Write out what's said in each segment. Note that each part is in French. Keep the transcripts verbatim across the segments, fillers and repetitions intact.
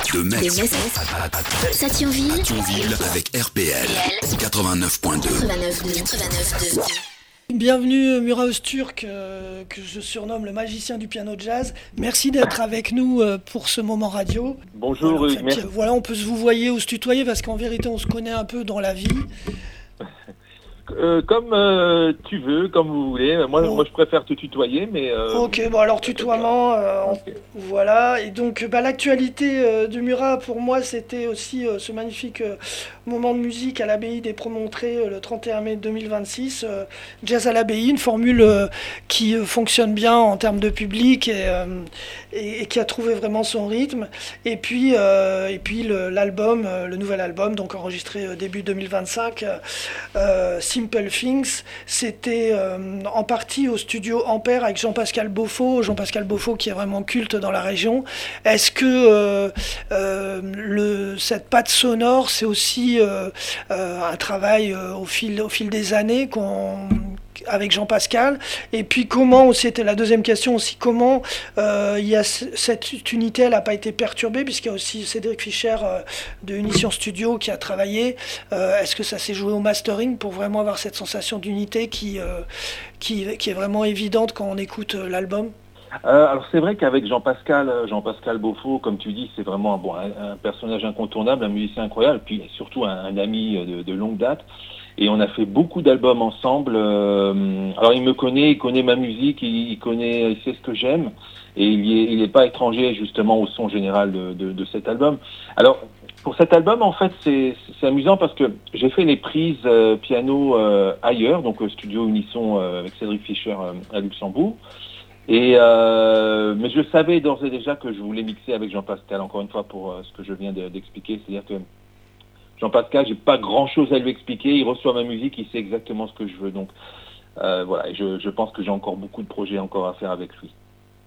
De Metz De Metz à, à, à, à Thionville. à Thionville avec R P L quatre-vingt-neuf point deux. quatre-vingt-neuf deux. Bienvenue Murat Öztürk, euh, que je surnomme le magicien du piano jazz. Merci d'être avec nous euh, pour ce moment radio. Bonjour, voilà, en fait, merci. Voilà, on peut se vous voyer ou se tutoyer parce qu'en vérité on se connaît un peu dans la vie. Euh, comme euh, tu veux, comme vous voulez. Moi, Oh. moi je préfère te tutoyer, mais... Euh, Ok, bon alors tutoiement, euh, on- Ok. voilà. Et donc bah, l'actualité euh, du Murat pour moi c'était aussi euh, ce magnifique euh, moment de musique à l'abbaye des Promontrés euh, le trente et un mai deux mille vingt-six. euh, Jazz à l'abbaye, une formule euh, qui euh, fonctionne bien en termes de public et, euh, et, et qui a trouvé vraiment son rythme. Et puis, euh, et puis le- l'album, euh, le nouvel album, donc enregistré euh, début deux mille vingt-cinq, euh, euh, Simple Things, c'était euh, en partie au studio Ampère avec Jean-Pascal Beaufort, Jean-Pascal Beaufort qui est vraiment culte dans la région. Est-ce que euh, euh, le, cette patte sonore, c'est aussi euh, euh, un travail euh, au fil, au fil des années qu'on avec Jean-Pascal, et puis comment, c'était la deuxième question aussi, comment euh, il y a c- cette unité, elle n'a pas été perturbée, puisqu'il y a aussi Cédric Fischer euh, de Unition Studio qui a travaillé. Euh, est-ce que ça s'est joué au mastering pour vraiment avoir cette sensation d'unité qui, euh, qui, qui est vraiment évidente quand on écoute euh, l'album? Euh, alors c'est vrai qu'avec Jean-Pascal, euh, Jean-Pascal Beaufort, comme tu dis, c'est vraiment un, bon, un, un personnage incontournable, un musicien incroyable, puis surtout un, un ami de, de longue date. Et on a fait beaucoup d'albums ensemble. Euh, alors il me connaît, il connaît ma musique, il, il connaît, il sait ce que j'aime, et il n'est pas étranger justement au son général de, de, de cet album. Alors pour cet album, en fait, c'est, c'est amusant parce que j'ai fait les prises euh, piano euh, ailleurs, donc au studio Unisson euh, avec Cédric Fischer euh, à Luxembourg. Et euh, mais je savais d'ores et déjà que je voulais mixer avec Jean-Pascal, encore une fois pour euh, ce que je viens de, d'expliquer, c'est-à-dire que Jean-Pascal, j'ai pas grand-chose à lui expliquer, il reçoit ma musique, il sait exactement ce que je veux, donc euh, voilà, et je, je pense que j'ai encore beaucoup de projets encore à faire avec lui.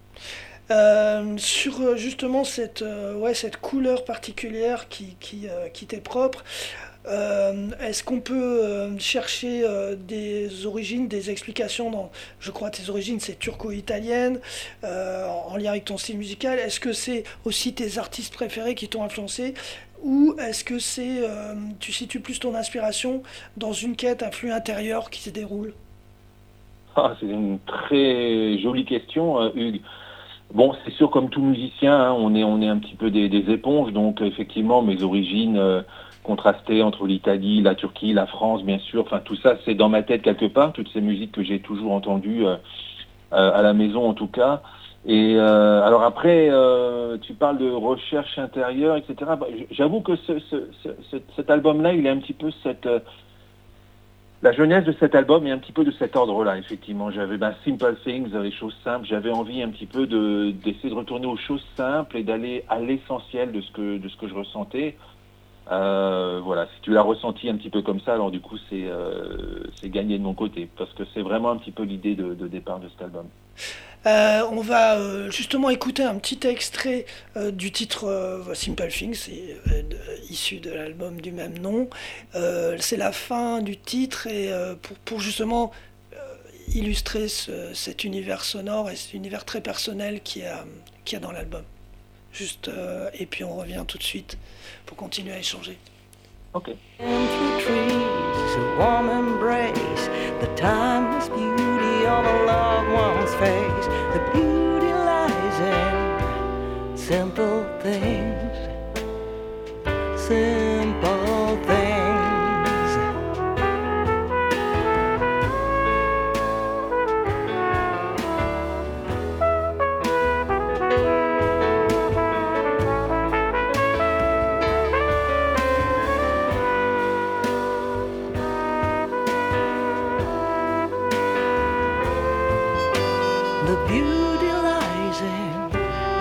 Euh, sur euh, justement cette, euh, ouais, cette couleur particulière qui, qui, euh, qui t'est propre, euh, est-ce qu'on peut euh, chercher euh, des origines, des explications dans, je crois tes origines c'est turco-italienne, euh, en lien avec ton style musical, est-ce que c'est aussi tes artistes préférés qui t'ont influencé ou est-ce que c'est, euh, tu situes plus ton inspiration dans une quête, un flux intérieur qui se déroule? Ah, c'est une très jolie question, euh, Hugues. Bon, c'est sûr, comme tout musicien, hein, on est on est un petit peu des, des éponges, donc effectivement, mes origines euh, contrastées entre l'Italie, la Turquie, la France, bien sûr. Enfin, tout ça, c'est dans ma tête quelque part. Toutes ces musiques que j'ai toujours entendues euh, euh, à la maison, en tout cas. Et euh, alors après, euh, tu parles de recherche intérieure, et cetera. Bah, j'avoue que ce, ce, ce, cet, cet album-là, il est un petit peu cette euh, la jeunesse de cet album est un petit peu de cet ordre-là, effectivement. J'avais ben, Simple Things, les choses simples. J'avais envie un petit peu de, d'essayer de retourner aux choses simples et d'aller à l'essentiel de ce que, de ce que je ressentais. Euh, voilà, si tu l'as ressenti un petit peu comme ça, alors du coup, c'est, euh, c'est gagné de mon côté. Parce que c'est vraiment un petit peu l'idée de, de départ de cet album. Euh, on va euh, justement écouter un petit extrait euh, du titre euh, Simple Things, c'est, euh, de- issu de l'album du même nom. Euh, c'est la fin du titre et euh, pour, pour justement euh, illustrer ce- cet univers sonore et cet univers très personnel qui a, qui a dans l'album. Juste, euh, et puis on revient tout de suite pour continuer à échanger. Ok. Through trees, a warm embrace, the timeless beauty of a loved one's face. The beauty lies in simple things, simple things. The beauty lies in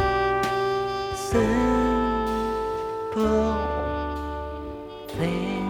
simple things.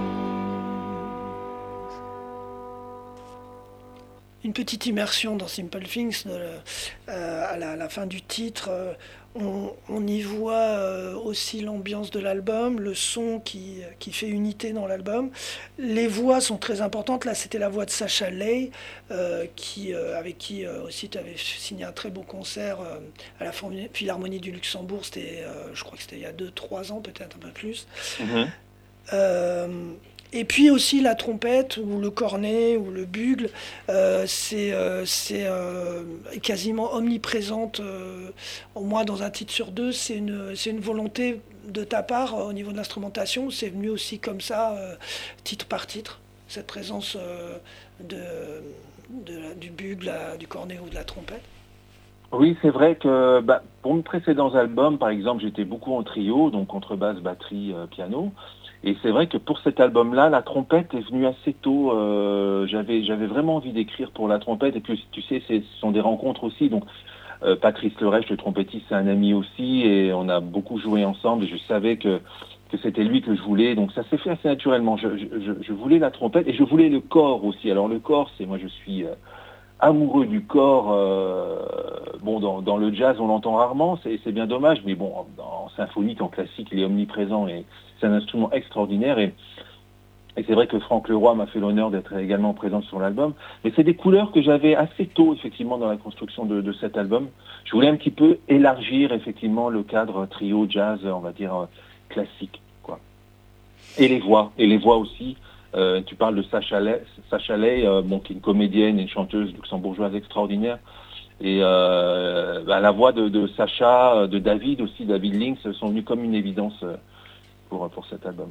Une petite immersion dans Simple Things, de, euh, à la, la fin du titre. euh, on, on y voit euh, aussi l'ambiance de l'album, le son qui, qui fait unité dans l'album. Les voix sont très importantes. Là, c'était la voix de Sacha Ley, euh, qui, euh, avec qui euh, aussi tu avais signé un très beau concert euh, à la Philharmonie du Luxembourg. C'était, euh, je crois que c'était il y a deux trois ans, peut-être un peu plus. Mm-hmm. Euh, Et puis aussi la trompette ou le cornet ou le bugle, euh, c'est euh, c'est euh, quasiment omniprésente, euh, au moins dans un titre sur deux. C'est une, c'est une volonté de ta part euh, au niveau de l'instrumentation. C'est venu aussi comme ça, euh, titre par titre, cette présence euh, de, de la- du bugle, la- du cornet ou de la trompette. Oui, c'est vrai que bah, pour mes précédents albums, par exemple, j'étais beaucoup en trio, donc contrebasse, batterie, euh, piano. Et c'est vrai que pour cet album-là, la trompette est venue assez tôt. Euh, j'avais, j'avais vraiment envie d'écrire pour la trompette. Et puis, tu sais, c'est, ce sont des rencontres aussi. Donc, euh, Patrice Lerèche, le trompettiste, c'est un ami aussi. Et on a beaucoup joué ensemble. Et je savais que, que c'était lui que je voulais. Donc, ça s'est fait assez naturellement. Je, je, je, je voulais la trompette et je voulais le corps aussi. Alors, le corps, c'est moi, je suis... Euh, amoureux du corps. Euh, bon, dans, dans le jazz, on l'entend rarement, c'est, c'est bien dommage, mais bon, en, en symphonique, en classique, il est omniprésent et c'est un instrument extraordinaire. Et, et c'est vrai que Franck Leroy m'a fait l'honneur d'être également présent sur l'album. Mais c'est des couleurs que j'avais assez tôt, effectivement, dans la construction de, de cet album. Je voulais un petit peu élargir, effectivement, le cadre trio jazz, on va dire, euh, classique, quoi. Et les voix, et les voix aussi. Euh, tu parles de Sacha Ley, Sacha Ley euh, bon, qui est une comédienne et une chanteuse luxembourgeoise extraordinaire. Et euh, bah, la voix de, de Sacha, de David aussi, David Links, sont venues comme une évidence pour, pour cet album.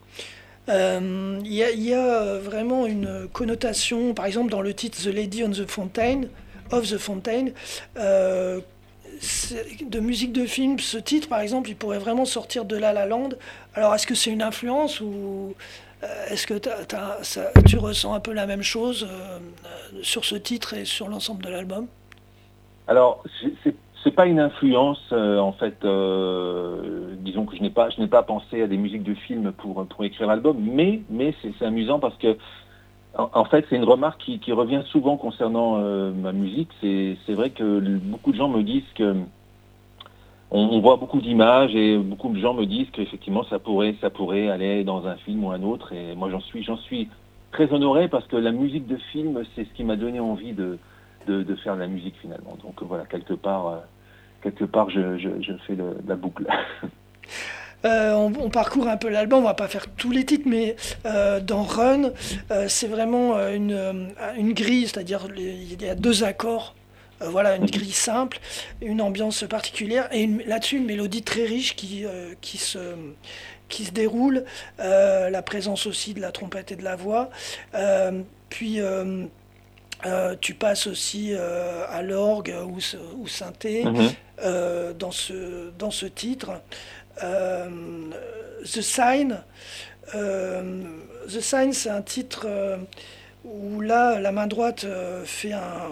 Il euh, y, a, y a vraiment une connotation, par exemple dans le titre The Lady on the Fountain, of the Fountain, euh, de musique de film. Ce titre, par exemple, il pourrait vraiment sortir de La La Land. Alors, est-ce que c'est une influence ou est-ce que t'as, t'as, ça, tu ressens un peu la même chose euh, sur ce titre et sur l'ensemble de l'album? Alors, c'est, c'est pas une influence, euh, en fait. Euh, disons que je n'ai pas, je n'ai pas pensé à des musiques de films pour pour écrire l'album, mais mais c'est, c'est amusant parce que en, en fait, c'est une remarque qui, qui revient souvent concernant euh, ma musique. C'est c'est vrai que beaucoup de gens me disent que On, on voit beaucoup d'images et beaucoup de gens me disent qu'effectivement ça pourrait, ça pourrait aller dans un film ou un autre. Et moi j'en suis, j'en suis très honoré parce que la musique de film, c'est ce qui m'a donné envie de, de, de faire de la musique finalement. Donc voilà, quelque part, euh, quelque part je, je, je fais le, la boucle. Euh, on, on parcourt un peu l'album, on va pas faire tous les titres, mais euh, dans Run, euh, c'est vraiment une, une grille, c'est-à-dire les, il y a deux accords. Euh, voilà, une grille simple, une ambiance particulière, et une, là-dessus une mélodie très riche qui, euh, qui, se, qui se déroule, euh, la présence aussi de la trompette et de la voix. Euh, puis euh, euh, tu passes aussi euh, à l'orgue ou, ou synthé mm-hmm. euh, dans, ce, dans ce titre. Euh, The Sign, euh, The Sign, c'est un titre euh, où là, la main droite euh, fait un...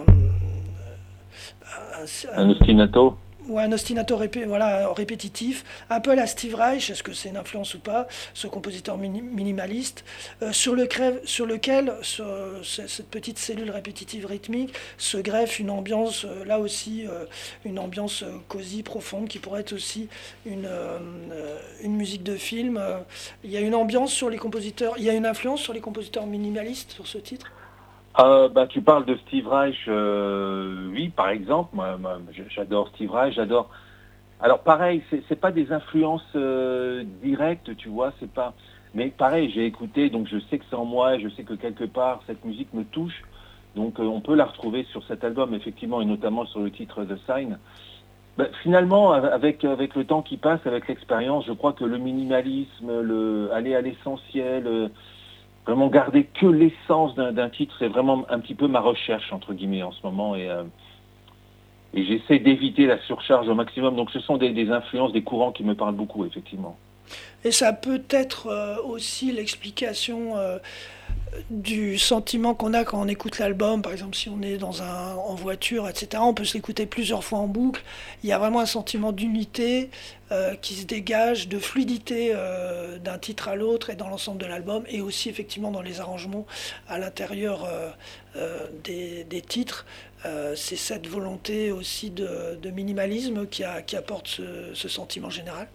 Un, un ostinato. Ouais, un ostinato répé, voilà, répétitif, un peu à la Steve Reich, est-ce que c'est une influence ou pas, ce compositeur mini- minimaliste, euh, sur, le crève, sur lequel sur, cette petite cellule répétitive rythmique se greffe une ambiance, euh, là aussi, euh, une ambiance euh, cosy, profonde, qui pourrait être aussi une, euh, une musique de film. Euh, il y a une ambiance sur les compositeurs, il y a une influence sur les compositeurs minimalistes sur ce titre? Euh, bah, tu parles de Steve Reich, euh, oui, par exemple. Moi, moi, j'adore Steve Reich, j'adore. Alors, pareil, c'est, c'est pas des influences euh, directes, tu vois, c'est pas. Mais pareil, j'ai écouté, donc je sais que c'est en moi, je sais que quelque part cette musique me touche, donc euh, on peut la retrouver sur cet album, effectivement, et notamment sur le titre The Sign. Bah, finalement, avec avec le temps qui passe, avec l'expérience, je crois que le minimalisme, le aller à l'essentiel. Euh, Vraiment garder que l'essence d'un, d'un titre, c'est vraiment un petit peu ma recherche, entre guillemets, en ce moment. Et, euh, et j'essaie d'éviter la surcharge au maximum. Donc ce sont des, des influences, des courants qui me parlent beaucoup, effectivement. Et ça peut être euh, aussi l'explication euh, du sentiment qu'on a quand on écoute l'album. Par exemple, si on est dans un, en voiture, et cetera, on peut se l'écouter plusieurs fois en boucle. Il y a vraiment un sentiment d'unité euh, qui se dégage, de fluidité euh, d'un titre à l'autre et dans l'ensemble de l'album, et aussi effectivement dans les arrangements à l'intérieur euh, euh, des, des titres. euh, c'est cette volonté aussi de, de minimalisme qui, a, qui apporte ce, ce sentiment général?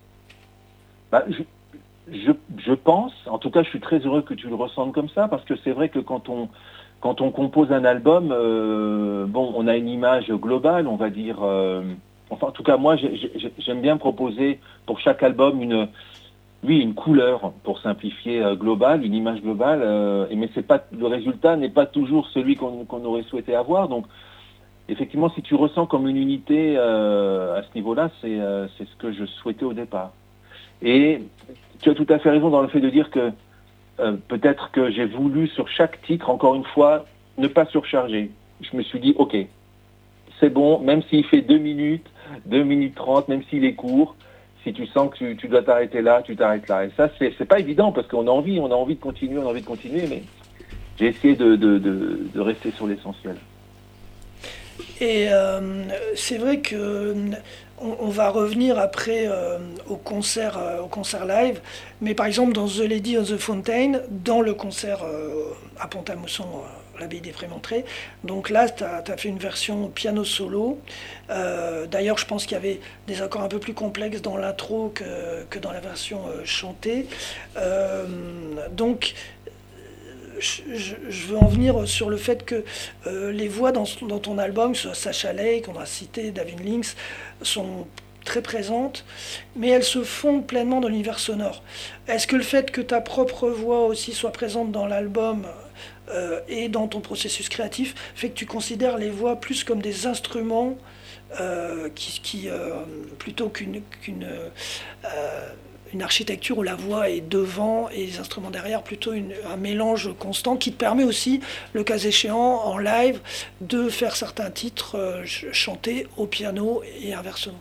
Bah, je, je, je pense, en tout cas je suis très heureux que tu le ressentes comme ça, parce que c'est vrai que quand on, quand on compose un album, euh, bon, on a une image globale, on va dire, euh, enfin en tout cas moi j'ai, j'ai, j'aime bien proposer pour chaque album une, oui, une couleur, pour simplifier, euh, globale, une image globale, euh, mais c'est pas, le résultat n'est pas toujours celui qu'on, qu'on aurait souhaité avoir, donc effectivement si tu ressens comme une unité euh, à ce niveau-là, c'est, euh, c'est ce que je souhaitais au départ. Et tu as tout à fait raison dans le fait de dire que euh, peut-être que j'ai voulu sur chaque titre, encore une fois, ne pas surcharger. Je me suis dit, ok, c'est bon, même s'il fait deux minutes, deux minutes trente, même s'il est court, si tu sens que tu, tu dois t'arrêter là, tu t'arrêtes là. Et ça, c'est, c'est pas évident parce qu'on a envie, on a envie de continuer, on a envie de continuer, mais j'ai essayé de, de, de, de rester sur l'essentiel. Et euh, c'est vrai que on, on va revenir après euh, au concert, euh, au concert live, mais par exemple dans The Lady of the Fountain, dans le concert euh, à Pont-à-Mousson, euh, à l'abbaye des Prémontrés, donc là tu as fait une version piano solo. Euh, d'ailleurs je pense qu'il y avait des accords un peu plus complexes dans l'intro que, que dans la version euh, chantée. Euh, donc Je, je veux en venir sur le fait que euh, les voix dans, dans ton album, Sacha Lake, qu'on a cité, David Lynx, sont très présentes, mais elles se fondent pleinement dans l'univers sonore. Est-ce que le fait que ta propre voix aussi soit présente dans l'album euh, et dans ton processus créatif fait que tu considères les voix plus comme des instruments euh, qui, qui euh, plutôt qu'une, qu'une euh, une architecture où la voix est devant et les instruments derrière, plutôt une, un mélange constant qui te permet aussi, le cas échéant, en live, de faire certains titres euh, chantés au piano et inversement?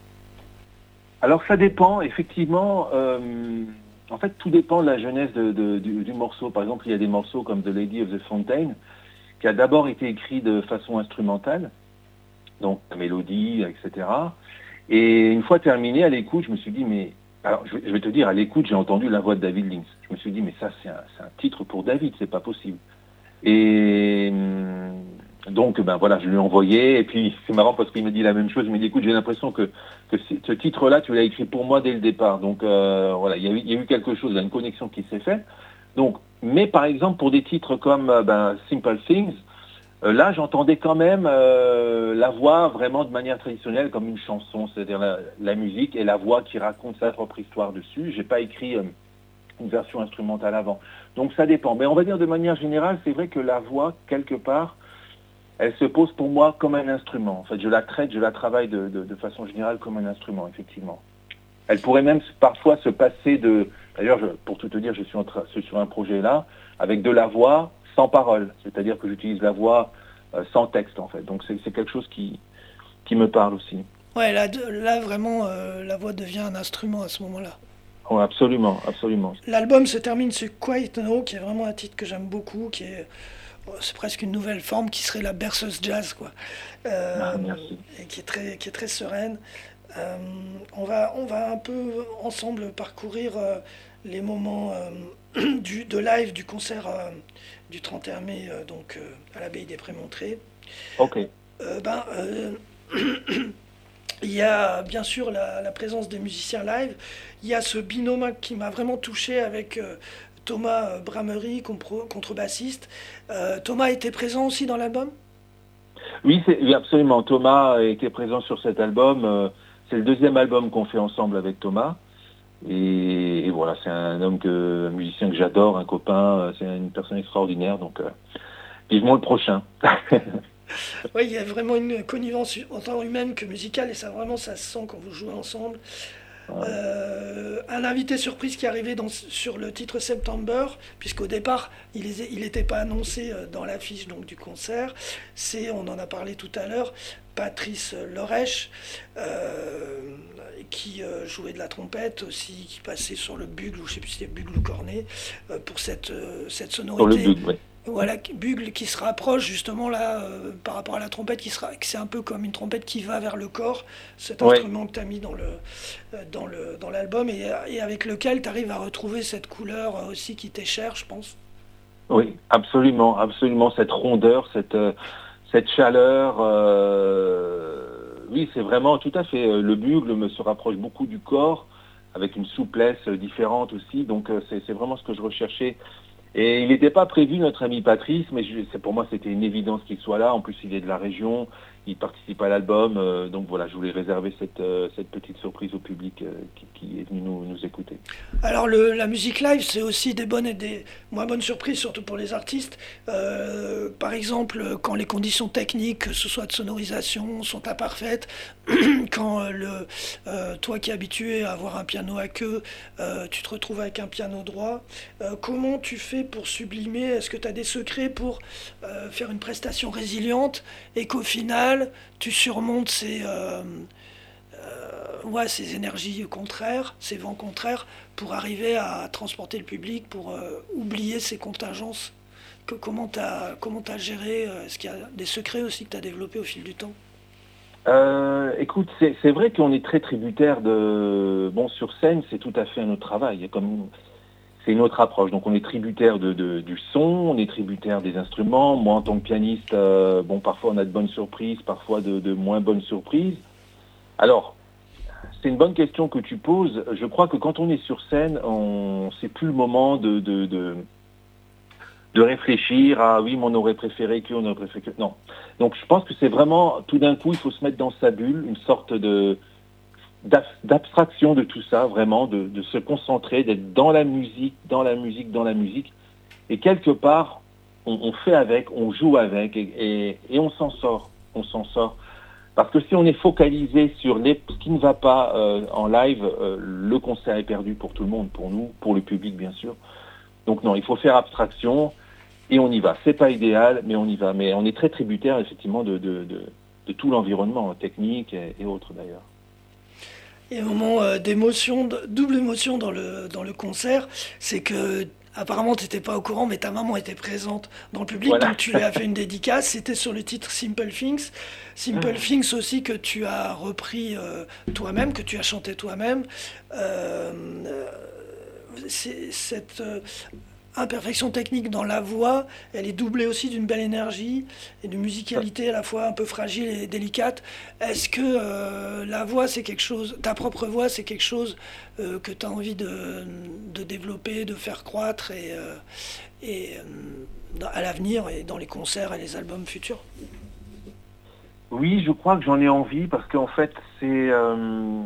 Alors ça dépend, effectivement, euh, en fait tout dépend de la genèse de, de, du, du morceau. Par exemple, il y a des morceaux comme The Lady of the Fountain, qui a d'abord été écrit de façon instrumentale, donc la mélodie, et cetera. Et une fois terminé, à l'écoute, je me suis dit, mais alors, je vais te dire, à l'écoute, j'ai entendu la voix de David Lynx. Je me suis dit, mais ça, c'est un, c'est un titre pour David, c'est pas possible. Et donc, ben voilà, je lui ai envoyé. Et puis, c'est marrant parce qu'il me dit la même chose. Il me dit, écoute, j'ai l'impression que, que ce titre-là, tu l'as écrit pour moi dès le départ. Donc, euh, voilà, il y a eu, il y a eu quelque chose, il y a une connexion qui s'est faite. Donc, mais par exemple, pour des titres comme ben, Simple Things, là, j'entendais quand même euh, la voix vraiment de manière traditionnelle, comme une chanson, c'est-à-dire la, la musique et la voix qui raconte sa propre histoire dessus. J'ai pas écrit euh, une version instrumentale avant. Donc ça dépend. Mais on va dire de manière générale, c'est vrai que la voix, quelque part, elle se pose pour moi comme un instrument. En fait, je la traite, je la travaille de, de, de façon générale comme un instrument, effectivement. Elle pourrait même parfois se passer de... D'ailleurs, je, pour tout te dire, je suis, en tra... je suis sur un projet là, avec de la voix sans parole, c'est-à-dire que j'utilise la voix euh, sans texte en fait. Donc c'est, c'est quelque chose qui, qui me parle aussi. Ouais, là, là vraiment, euh, la voix devient un instrument à ce moment-là. Oui, absolument, absolument. L'album se termine sur Quiet Now, qui est vraiment un titre que j'aime beaucoup, qui est, c'est presque une nouvelle forme, qui serait la berceuse jazz, quoi. Euh, ah, merci. Et qui est très, qui est très sereine. Euh, on va, on va un peu ensemble parcourir euh, les moments euh, du, de live du concert euh, du trente et un mai euh, donc, euh, à l'abbaye des Prémontrés. Ok. Euh, ben, euh, il y a bien sûr la, la présence des musiciens live. Il y a ce binôme qui m'a vraiment touché avec euh, Thomas Bramery, contre, contrebassiste. Euh, Thomas était présent aussi dans l'album ? Oui, c'est, oui, absolument. Thomas était présent sur cet album. Euh, c'est le deuxième album qu'on fait ensemble avec Thomas. Et, et voilà, c'est un homme que, un musicien que j'adore, un copain, c'est une personne extraordinaire, donc euh, vivement le prochain. Oui, il y a vraiment une connivence autant humaine que musicale, et ça vraiment ça se sent quand vous jouez ensemble. Ouais. Euh, un invité surprise qui est arrivé dans, sur le titre September, puisqu'au départ il n'était pas annoncé dans l'affiche donc, du concert, c'est, on en a parlé tout à l'heure, Patrice Lorèche, euh, qui euh, jouait de la trompette aussi, qui passait sur le bugle, ou je ne sais plus si c'était bugle ou cornet, euh, pour cette, euh, cette sonorité. Sur le bugle, oui. Voilà, bugle qui se rapproche justement là euh, par rapport à la trompette, qui sera, c'est un peu comme une trompette qui va vers le corps, cet ouais. instrument que tu as mis dans, le, euh, dans, le, dans l'album, et, et avec lequel tu arrives à retrouver cette couleur aussi qui t'est chère, je pense. Oui, absolument, absolument, cette rondeur, cette, euh, cette chaleur, euh, oui, c'est vraiment tout à fait. Le bugle me se rapproche beaucoup du corps, avec une souplesse différente aussi. Donc c'est, c'est vraiment ce que je recherchais. Et il n'était pas prévu, notre ami Patrice, mais je, c'est, pour moi c'était une évidence qu'il soit là. En plus, il est de la région, il participe à l'album. Euh, donc voilà, je voulais réserver cette, euh, cette petite surprise au public euh, qui, qui est venu nous, nous écouter. Alors le, la musique live, c'est aussi des bonnes et des moins bonnes surprises, surtout pour les artistes. Euh, par exemple, quand les conditions techniques, que ce soit de sonorisation, sont imparfaites, quand le, euh, toi qui es habitué à avoir un piano à queue, euh, tu te retrouves avec un piano droit, euh, comment tu fais pour sublimer? Est-ce que tu as des secrets pour euh, faire une prestation résiliente et qu'au final, tu surmontes ces, euh, euh, ouais, ces énergies contraires, ces vents contraires, pour arriver à transporter le public, pour euh, oublier ces contingences? que, Comment tu as comment t'as géré? Est-ce qu'il y a des secrets aussi que tu as développés au fil du temps? Euh, écoute, c'est, c'est vrai qu'on est très tributaire de... Bon, sur scène, c'est tout à fait un autre travail. Il y a comme... C'est une autre approche. Donc on est tributaire de, de, du son, on est tributaire des instruments. Moi, en tant que pianiste, euh, bon, parfois on a de bonnes surprises, parfois de, de moins bonnes surprises. Alors, c'est une bonne question que tu poses. Je crois que quand on est sur scène, on... c'est plus le moment de... de, de... de réfléchir à oui, mais on aurait préféré que, on aurait préféré que... Non. Donc je pense que c'est vraiment, tout d'un coup, il faut se mettre dans sa bulle, une sorte de d'abstraction de tout ça, vraiment, de, de se concentrer, d'être dans la musique, dans la musique, dans la musique. Et quelque part, on, on fait avec, on joue avec, et, et, et on s'en sort. On s'en sort. Parce que si on est focalisé sur les, ce qui ne va pas euh, en live, euh, le concert est perdu pour tout le monde, pour nous, pour le public, bien sûr. Donc non, il faut faire abstraction. Et on y va. C'est pas idéal, mais on y va. Mais on est très tributaire, effectivement, de, de, de, de tout l'environnement, technique et, et autres, d'ailleurs. Et un moment euh, d'émotion, de, double émotion dans le, dans le concert, c'est que, apparemment, tu n'étais pas au courant, mais ta maman était présente dans le public, voilà. Donc tu lui as fait une dédicace. C'était sur le titre Simple Things. Simple mmh. Things aussi, que tu as repris euh, toi-même, que tu as chanté toi-même. Euh, euh, c'est cette... Euh, imperfection technique dans la voix, elle est doublée aussi d'une belle énergie et d'une musicalité à la fois un peu fragile et délicate. Est-ce que euh, la voix, c'est quelque chose, ta propre voix, c'est quelque chose euh, que tu as envie de, de développer, de faire croître et, euh, et euh, à l'avenir et dans les concerts et les albums futurs? Oui, je crois que j'en ai envie parce qu'en fait, c'est... Euh...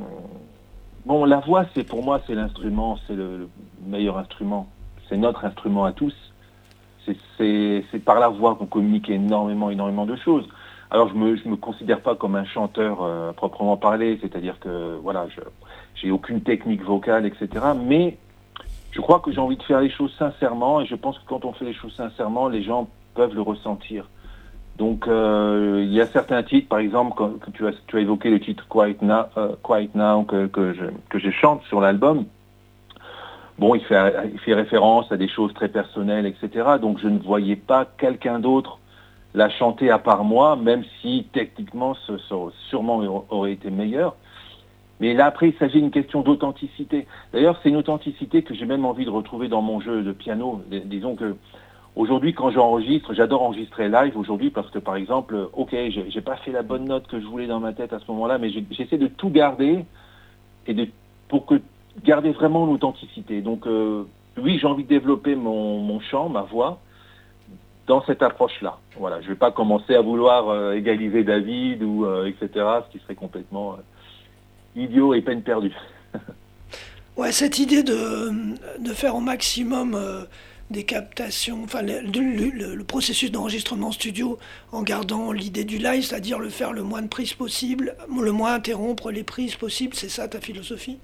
Bon, la voix, c'est pour moi, c'est l'instrument, c'est le, le meilleur instrument. C'est notre instrument à tous. C'est, c'est, c'est par la voix qu'on communique énormément, énormément de choses. Alors, je me, je me considère pas comme un chanteur euh, proprement parlé, c'est-à-dire que, voilà, je, j'ai aucune technique vocale, et cetera. Mais je crois que j'ai envie de faire les choses sincèrement, et je pense que quand on fait les choses sincèrement, les gens peuvent le ressentir. Donc, euh, il y a certains titres, par exemple, que, que tu as, tu as évoqué le titre Quiet Now, euh, Quiet Now que, que, je, que je chante sur l'album. Bon, il fait, il fait référence à des choses très personnelles, et cetera. Donc, je ne voyais pas quelqu'un d'autre la chanter à part moi, même si techniquement, ce, ce sûrement aurait été meilleur. Mais là, après, il s'agit d'une question d'authenticité. D'ailleurs, c'est une authenticité que j'ai même envie de retrouver dans mon jeu de piano. Disons que aujourd'hui, quand j'enregistre, j'adore enregistrer live aujourd'hui parce que, par exemple, ok, j'ai, j'ai pas fait la bonne note que je voulais dans ma tête à ce moment-là, mais j'essaie de tout garder et de pour que garder vraiment l'authenticité. Donc, euh, oui, j'ai envie de développer mon, mon chant, ma voix, dans cette approche-là. Voilà, je ne vais pas commencer à vouloir euh, égaliser David, ou euh, et cetera, ce qui serait complètement euh, idiot et peine perdue. Ouais, cette idée de, de faire au maximum euh, des captations, enfin le, le, le, le processus d'enregistrement studio en gardant l'idée du live, c'est-à-dire le faire le moins de prises possible, le moins interrompre les prises possibles, c'est ça ta philosophie?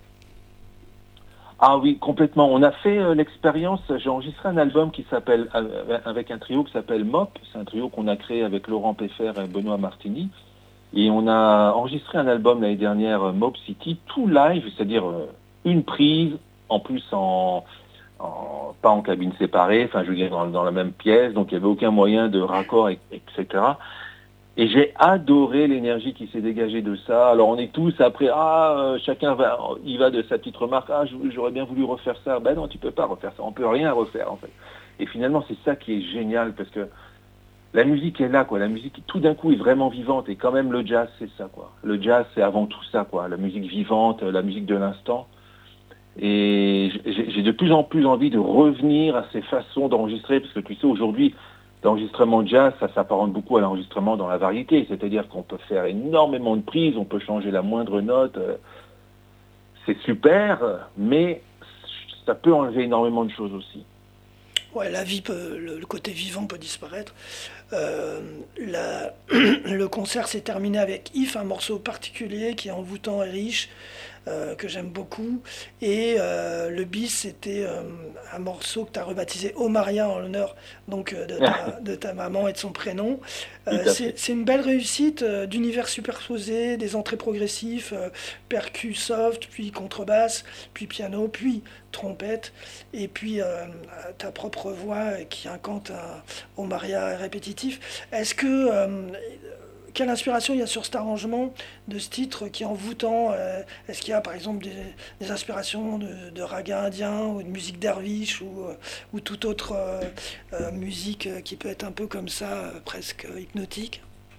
Ah oui, complètement. On a fait euh, l'expérience, j'ai enregistré un album qui s'appelle, euh, avec un trio qui s'appelle M O P, c'est un trio qu'on a créé avec Laurent Peffer et Benoît Martini, et on a enregistré un album l'année dernière, M O P City, tout live, c'est-à-dire euh, une prise, en plus en, en pas en cabine séparée, enfin je veux dire dans, dans la même pièce, donc il n'y avait aucun moyen de raccord, et, etc. Et j'ai adoré l'énergie qui s'est dégagée de ça. Alors on est tous après, ah, euh, chacun va, il va de sa petite remarque, ah, j'aurais bien voulu refaire ça. Ben non, tu peux pas refaire ça, on peut rien refaire en fait. Et finalement, c'est ça qui est génial, parce que la musique est là, quoi. La musique, tout d'un coup, est vraiment vivante. Et quand même, le jazz, c'est ça, quoi. Le jazz, c'est avant tout ça, quoi. La musique vivante, la musique de l'instant. Et j'ai, j'ai de plus en plus envie de revenir à ces façons d'enregistrer, parce que tu sais, aujourd'hui, l'enregistrement de jazz, ça s'apparente beaucoup à l'enregistrement dans la variété. C'est-à-dire qu'on peut faire énormément de prises, on peut changer la moindre note. C'est super, mais ça peut enlever énormément de choses aussi. Ouais, la vie peut, le, le côté vivant peut disparaître. Euh, la, le concert s'est terminé avec If, un morceau particulier qui est envoûtant et riche, euh, que j'aime beaucoup. Et euh, le bis, c'était euh, un morceau que tu as rebaptisé Oh Maria en l'honneur donc, euh, de, ta, de ta maman et de son prénom. Euh, c'est, c'est une belle réussite euh, d'univers superposé, des entrées progressives, euh, percus soft, puis contrebasse, puis piano, puis trompette, et puis euh, ta propre voix qui incante un Oh Maria répétitif. Est-ce que... Euh, quelle inspiration il y a sur cet arrangement de ce titre qui est envoûtant? euh, Est-ce qu'il y a par exemple des, des inspirations de, de raga indien ou de musique derviche ou, ou toute autre euh, euh, musique qui peut être un peu comme ça, euh, presque hypnotique?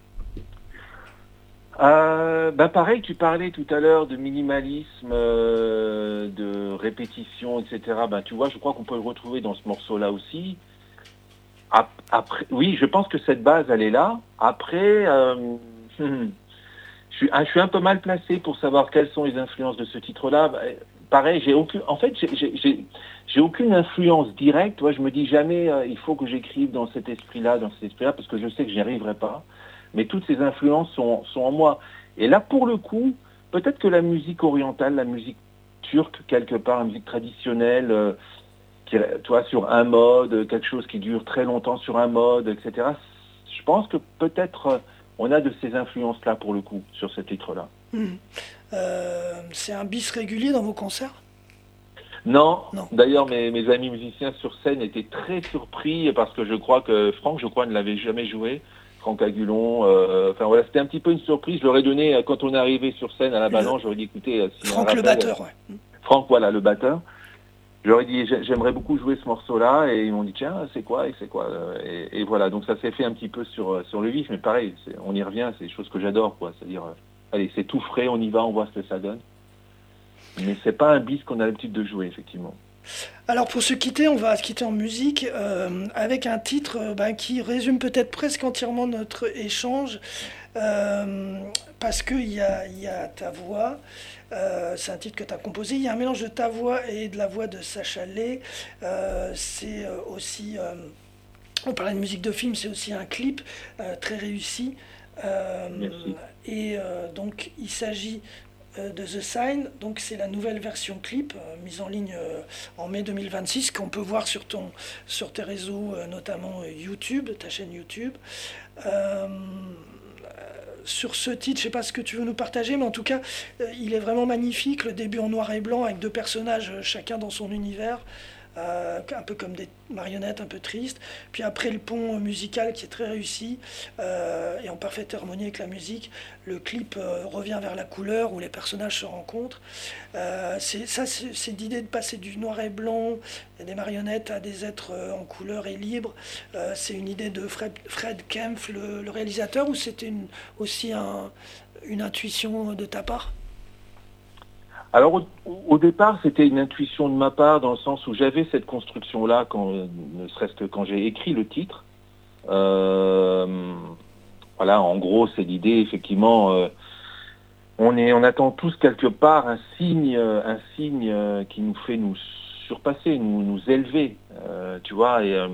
Euh, bah pareil, tu parlais tout à l'heure de minimalisme, euh, de répétition, et cetera. Ben tu vois, je crois qu'on peut le retrouver dans ce morceau-là aussi. Après, oui, je pense que cette base, elle est là. Après, euh, je, suis, je suis un peu mal placé pour savoir quelles sont les influences de ce titre-là. Pareil, j'ai aucune, en fait, j'ai, j'ai, j'ai aucune influence directe. Ouais, je me dis jamais, euh, il faut que j'écrive dans cet esprit-là, dans cet esprit-là, parce que je sais que j'y arriverai pas. Mais toutes ces influences sont, sont en moi. Et là, pour le coup, peut-être que la musique orientale, la musique turque, quelque part, la musique traditionnelle, euh, qui, toi, sur un mode, quelque chose qui dure très longtemps sur un mode, et cetera. Je pense que peut-être euh, on a de ces influences-là, pour le coup, sur ce titre-là. Mmh. Euh, c'est un bis régulier dans vos concerts? Non. non. D'ailleurs, mes, mes amis musiciens sur scène étaient très surpris, parce que je crois que Franck, je crois, ne l'avait jamais joué. Franck Agulon, euh, enfin voilà, c'était un petit peu une surprise. Je leur ai donné, quand on est arrivé sur scène à la Balance, je leur ai dit, écoutez... Si Franck rappel, le batteur, ouais. Franck, voilà, le batteur. Je leur ai dit, j'aimerais beaucoup jouer ce morceau-là, et ils m'ont dit, tiens, c'est quoi, et c'est quoi, et, et voilà, donc ça s'est fait un petit peu sur, sur le vif, mais pareil, c'est, on y revient, c'est des choses que j'adore, quoi, c'est-à-dire, euh, allez, c'est tout frais, on y va, on voit ce que ça donne, mais c'est pas un bis qu'on a l'habitude de jouer, effectivement. Alors pour se quitter, on va se quitter en musique euh, avec un titre euh, ben, qui résume peut-être presque entièrement notre échange, euh, parce qu'il y a, y a ta voix. Euh, c'est un titre que tu as composé. Il y a un mélange de ta voix et de la voix de Sacha Ley. Euh, c'est euh, aussi, euh, on parlait de musique de film, c'est aussi un clip euh, très réussi. Euh, et euh, donc il s'agit euh, de The Sign. Donc c'est la nouvelle version clip euh, mise en ligne euh, en mai deux mille vingt-six qu'on peut voir sur ton, sur tes réseaux, euh, notamment euh, YouTube, ta chaîne YouTube. Euh, Sur ce titre, je ne sais pas ce que tu veux nous partager, mais en tout cas, euh, il est vraiment magnifique. Le début en noir et blanc, avec deux personnages, euh, chacun dans son univers, euh, un peu comme des marionnettes, un peu tristes. Puis après, le pont musical qui est très réussi, euh, et en parfaite harmonie avec la musique. Le clip euh, revient vers la couleur, où les personnages se rencontrent. Euh, c'est, ça, c'est, c'est l'idée de passer du noir et blanc, et des marionnettes, à des êtres euh, en couleur et libres. Euh, c'est une idée de Fred, Fred Kempf, le, le réalisateur, ou c'était une, aussi un, une intuition de ta part? Alors au, au départ, c'était une intuition de ma part, dans le sens où j'avais cette construction-là, quand, ne serait-ce que quand j'ai écrit le titre. Euh, voilà, en gros, c'est l'idée, effectivement, euh, on, est, on attend tous quelque part un signe, un signe qui nous fait nous surpasser, nous, nous élever, euh, tu vois, et, euh,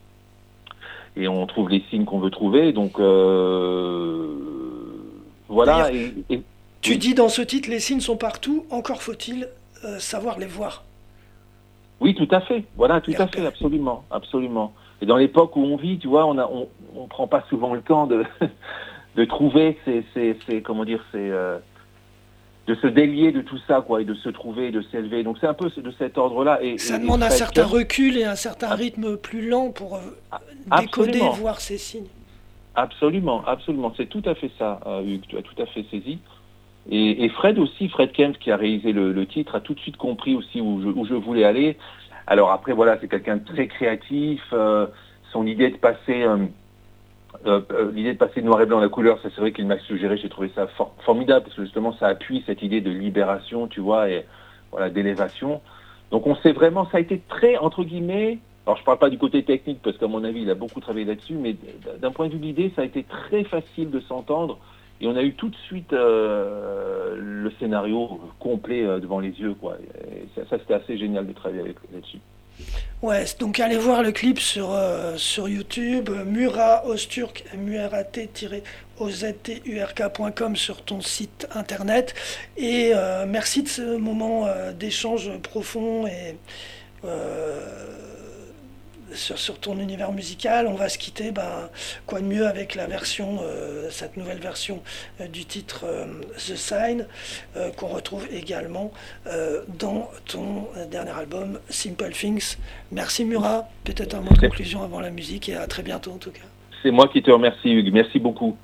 et on trouve les signes qu'on veut trouver, donc euh, voilà. Et, et, Tu oui. dis dans ce titre, les signes sont partout, encore faut-il euh, savoir les voir. Oui, tout à fait. Voilà, tout et à fait, absolument, absolument. Et dans l'époque où on vit, tu vois, on a, on, on prend pas souvent le temps de, de trouver ces, ces, ces, comment dire, ces, euh, de se délier de tout ça, quoi, et de se trouver, de s'élever. Donc c'est un peu de cet ordre-là. Et, ça et, demande et un certain Kempf, recul et un certain ah, rythme plus lent pour euh, décoder, voir ces signes. Absolument, absolument. C'est tout à fait ça, euh, Hugues, tu as tout à fait saisi. Et, et Fred aussi, Fred Kempf, qui a réalisé le, le titre, a tout de suite compris aussi où je, où je voulais aller. Alors après, voilà, c'est quelqu'un de très créatif. Euh, son idée de passer euh, Euh, euh, l'idée de passer de noir et blanc à la couleur, ça c'est vrai qu'il m'a suggéré, j'ai trouvé ça for- formidable parce que justement ça appuie cette idée de libération, tu vois, et voilà, d'élévation. Donc on sait vraiment, ça a été très, entre guillemets, alors je parle pas du côté technique parce qu'à mon avis il a beaucoup travaillé là-dessus, mais d'un point de vue de l'idée, ça a été très facile de s'entendre et on a eu tout de suite euh, le scénario complet euh, devant les yeux, quoi. Et ça, ça c'était assez génial de travailler avec, là-dessus. Ouais, donc allez voir le clip sur, euh, sur YouTube, Murat Ozturk, M U R A T O Z T U R K point com sur ton site internet. Et euh, merci de ce moment euh, d'échange profond et euh, sur, sur ton univers musical. On va se quitter, ben, quoi de mieux avec la version, euh, cette nouvelle version euh, du titre euh, The Sign, euh, qu'on retrouve également euh, dans ton euh, dernier album Simple Things. Merci Murat, peut-être un mot de conclusion avant la musique et à très bientôt en tout cas. C'est moi qui te remercie Hugues, merci beaucoup.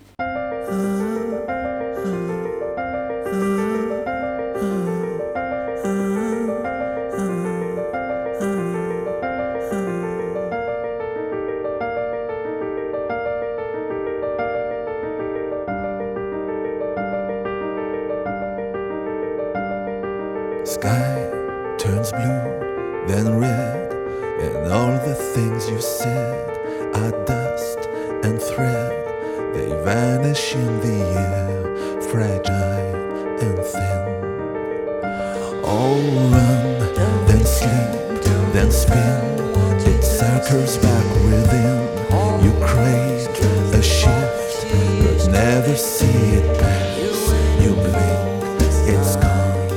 Sky turns blue, then red, and all the things you said are dust and thread. They vanish in the air, fragile and thin. All run, then sleep, then spin. It circles back within. You crave a shift, but never see it pass. You blink, it's gone.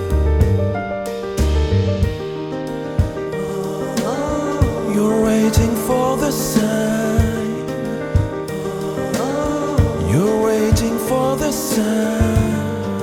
You're waiting for the sign. You're waiting for the sign.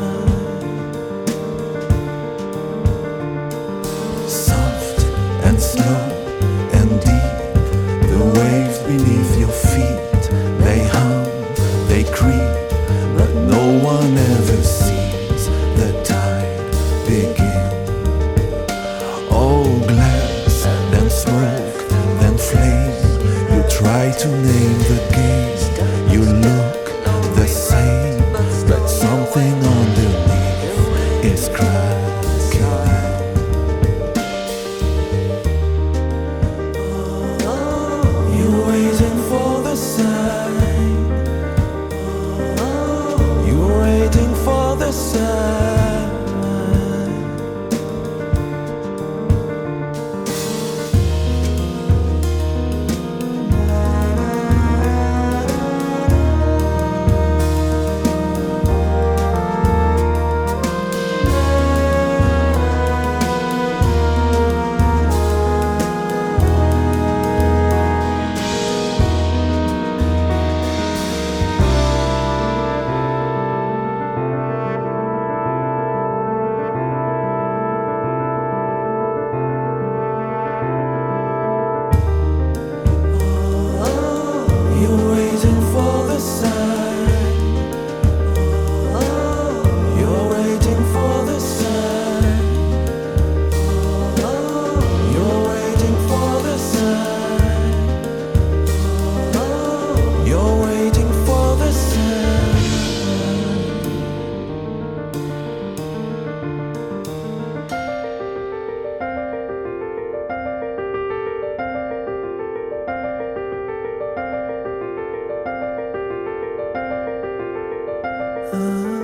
Soft and slow and deep, the waves beneath your feet, they hum, they creep, but no one ever sees the tide begin. All glass, then smoke, then flame. You try to name the game. You look the same, but something underneath is cracking in. You're waiting for the sign. You're waiting for the sign. You're waiting for the sign. You're waiting for the sign. You're waiting for the sign. You're waiting for the sign. Uh.